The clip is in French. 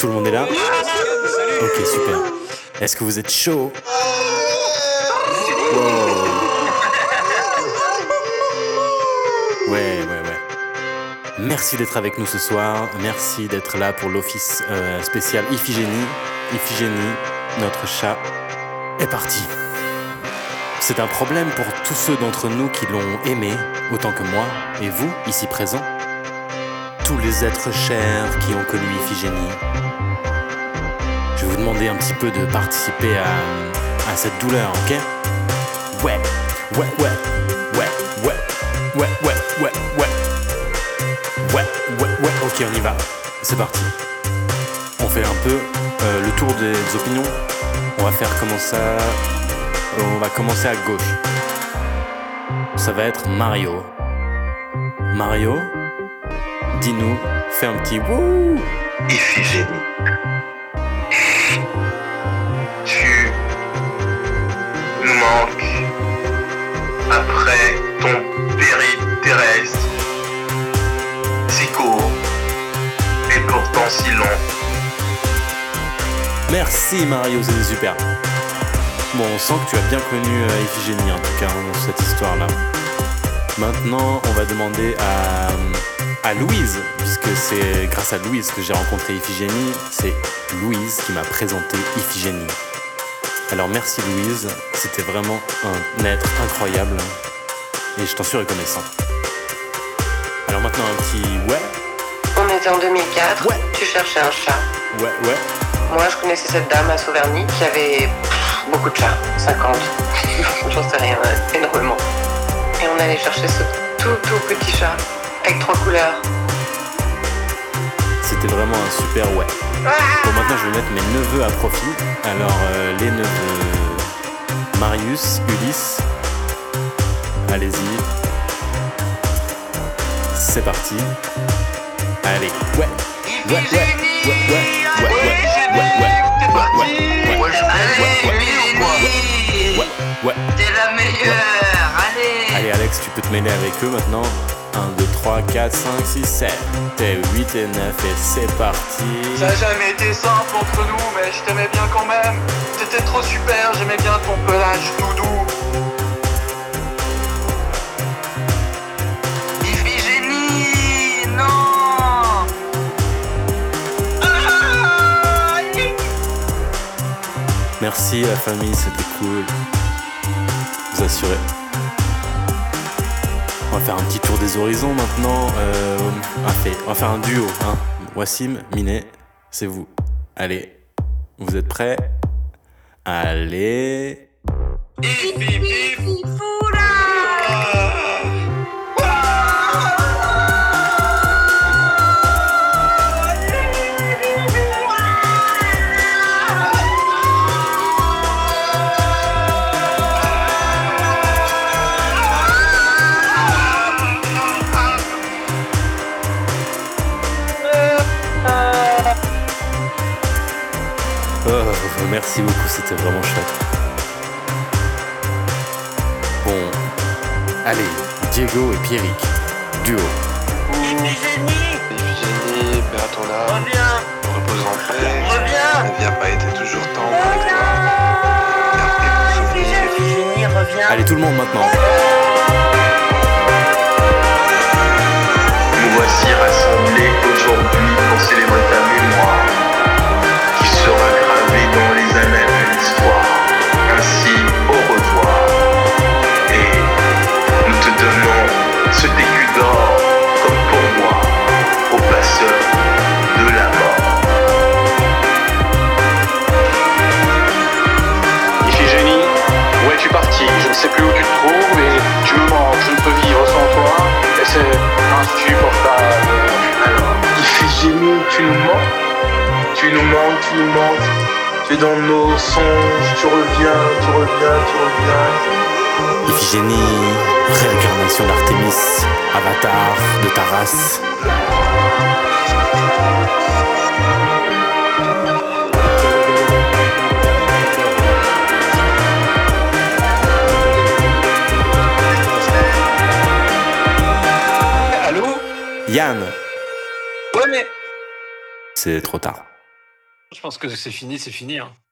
Tout le monde est là? Ok, super. Est-ce que vous êtes chaud? Wow. Ouais. Merci d'être avec nous ce soir. Merci d'être là pour l'office spécial Iphigénie. Iphigénie, notre chat, est parti. C'est un problème pour tous ceux d'entre nous qui l'ont aimé, autant que moi, et vous, ici présents. Tous les êtres chers qui ont connu Iphigénie. Je vais vous demander un petit peu de participer à cette douleur, ok? Ouais. Ok, on y va. C'est parti. On fait un peu le tour des opinions. On va faire comment ça. On va commencer à gauche. Ça va être Mario. Mario, dis-nous, fais un petit wouh. Iphigénie. Tu nous manques après ton périple terrestre, si court et pourtant si long. Merci Mario, c'était super. Bon, on sent que tu as bien connu Iphigénie en tout cas dans cette histoire-là. Maintenant, on va demander à Louise, puisque c'est grâce à Louise que j'ai rencontré Iphigénie. C'est Louise qui m'a présenté Iphigénie. Alors merci Louise, c'était vraiment un être incroyable et je t'en suis reconnaissant. Alors maintenant un petit ouais. On était en 2004, Ouais. Tu cherchais un chat. Ouais. Moi je connaissais cette dame à Sauverny qui avait beaucoup de chats, 50, j'en sais rien, énormément. Et on allait chercher ce tout petit chat avec 3 couleurs. C'était vraiment un super ouais. Bon, maintenant je vais mettre mes neveux à profit. Alors les neveux Marius, Ulysse, allez-y. C'est parti. Allez, ouais. T'es la meilleure, allez. Allez Alex, tu peux te mêler avec eux maintenant. 1, 2, 3, 4, 5, 6, 7. T'es 8 et 9 et c'est parti. Ça a jamais été simple entre nous, mais je t'aimais bien quand même. T'étais trop super, j'aimais bien ton pelage tout doux. Iphigénie, non. Merci la famille, c'était cool. Vous assurez. On va faire un petit tour des horizons maintenant. On va faire un duo. Hein. Wassim, Minet, c'est vous. Allez, vous êtes prêts? Allez. Oh, merci beaucoup, c'était vraiment chouette. Bon, allez, Diego et Pierrick, duo. Iphigénie, Iphigénie, paix à ton âme, reviens, repose en paix. reviens. Ne viens pas été toujours tendre avec toi. Garde tes bons souvenirs. Iphigénie, reviens. Allez, tout le monde maintenant. Nous voici rassemblés aujourd'hui pour célébrer ta mémoire, qui sera gravée dans les annales de l'histoire. Ainsi, au revoir. Et nous te donnons ce écu d'or comme pourboire aux passeurs de la mort. Iphigénie, où es-tu parti? Je ne sais plus où tu te trouves et tu me manques, je ne peux vivre sans toi et c'est insupportable. Alors, Iphigénie, tu nous manques. Tu nous manques. Tu es dans nos songes, tu reviens. Iphigénie, réincarnation d'Artémis, avatar de ta race. Allô? Yann, Ouais mais... c'est trop tard. Je pense que c'est fini, c'est fini. Hein.